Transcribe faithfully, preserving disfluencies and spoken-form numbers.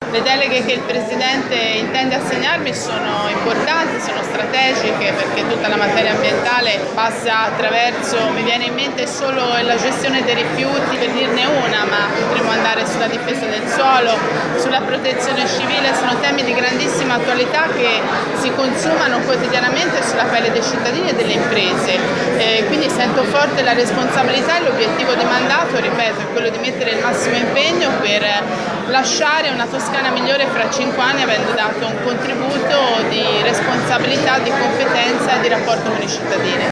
Le deleghe che il Presidente intende assegnarmi sono importanti, sono strategiche, perché tutta la materia ambientale passa attraverso, mi viene in mente solo la gestione dei rifiuti, per dirne una, ma potremmo andare sulla difesa del suolo, sulla protezione civile. Sono temi di grandissima attualità che si consumano quotidianamente sulla pelle dei cittadini e delle imprese. Eh, quindi sento forte la responsabilità e l'obiettivo di mandato, ripeto, è quello di mettere il massimo impegno per lasciare una Toscana migliore fra cinque anni, avendo dato un contributo di responsabilità, di competenza e di rapporto con i cittadini.